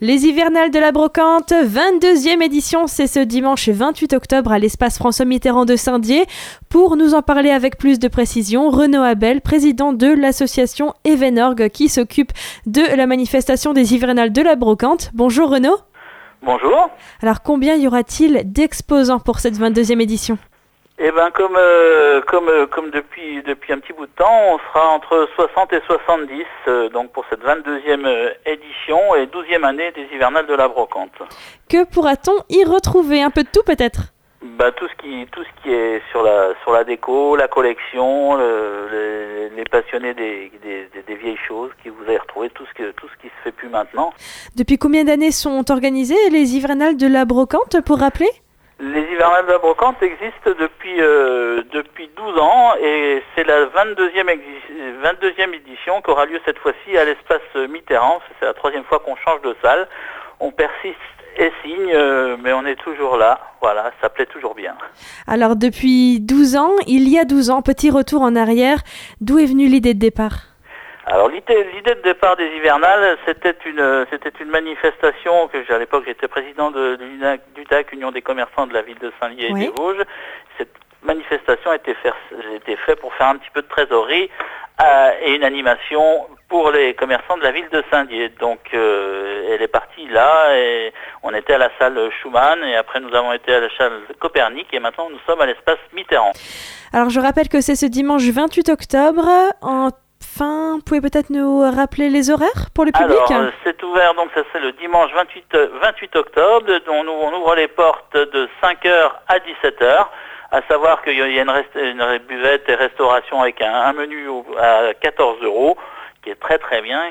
Les hivernales de la brocante, 22e édition, c'est ce dimanche 28 octobre à l'espace François Mitterrand de Saint-Dié. Pour nous en parler avec plus de précision, Renaud Abel, président de l'association Evenorg qui s'occupe de la manifestation des hivernales de la brocante. Bonjour Renaud. Bonjour. Alors combien y aura-t-il d'exposants pour cette 22e édition ? Eh bien, comme depuis un petit bout de temps, on sera entre 60 et 70 donc pour cette 22e édition et 12e année des hivernales de la brocante. Que pourra-t-on y retrouver ? Un peu de tout peut-être ? Tout ce qui est sur la déco, la collection, les passionnés des vieilles choses, qui vous allez retrouver tout ce qui se fait plus maintenant. Depuis combien d'années sont organisées les hivernales de la brocante, pour rappeler ? Les hivernales de la brocante existent depuis 12 ans et c'est la 22e édition qui aura lieu cette fois-ci à l'espace Mitterrand. C'est la 3e fois qu'on change de salle. On persiste et signe, mais on est toujours là. Voilà, ça plaît toujours bien. Alors depuis 12 ans, il y a 12 ans, petit retour en arrière, d'où est venue l'idée de départ ? Alors l'idée de départ des hivernales, c'était une manifestation que à l'époque j'étais président de l'UDAC, Union des commerçants de la ville de Saint-Lié et des Vosges. Cette manifestation a été faite pour faire un petit peu de trésorerie et une animation pour les commerçants de la ville de Saint-Dié. Donc elle est partie là et on était à la salle Schumann et après nous avons été à la salle Copernic et maintenant nous sommes à l'espace Mitterrand. Alors je rappelle que c'est ce dimanche 28 octobre. Enfin, vous pouvez peut-être nous rappeler les horaires pour le public ? Alors, c'est ouvert, donc ça c'est le dimanche 28 octobre, on ouvre les portes de 5h à 17h, à savoir qu'il y a une buvette et restauration avec un menu à 14 €, qui est très très bien,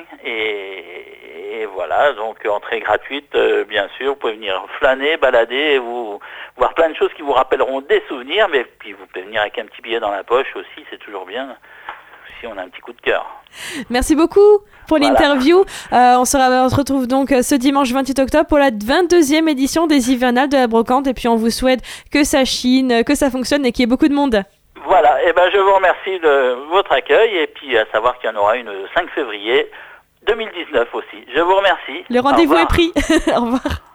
et voilà, donc entrée gratuite, bien sûr, vous pouvez venir flâner, balader, et vous voir plein de choses qui vous rappelleront des souvenirs, mais puis vous pouvez venir avec un petit billet dans la poche aussi, c'est toujours bien. On a un petit coup de cœur. Merci beaucoup pour l'interview. On se retrouve donc ce dimanche 28 octobre pour la 22e édition des hivernales de la brocante et puis on vous souhaite que ça chine, que ça fonctionne et qu'il y ait beaucoup de monde. Voilà, et je vous remercie de votre accueil et puis à savoir qu'il y en aura une 5 février 2019 aussi. Je vous remercie. Le rendez-vous est pris. Au revoir.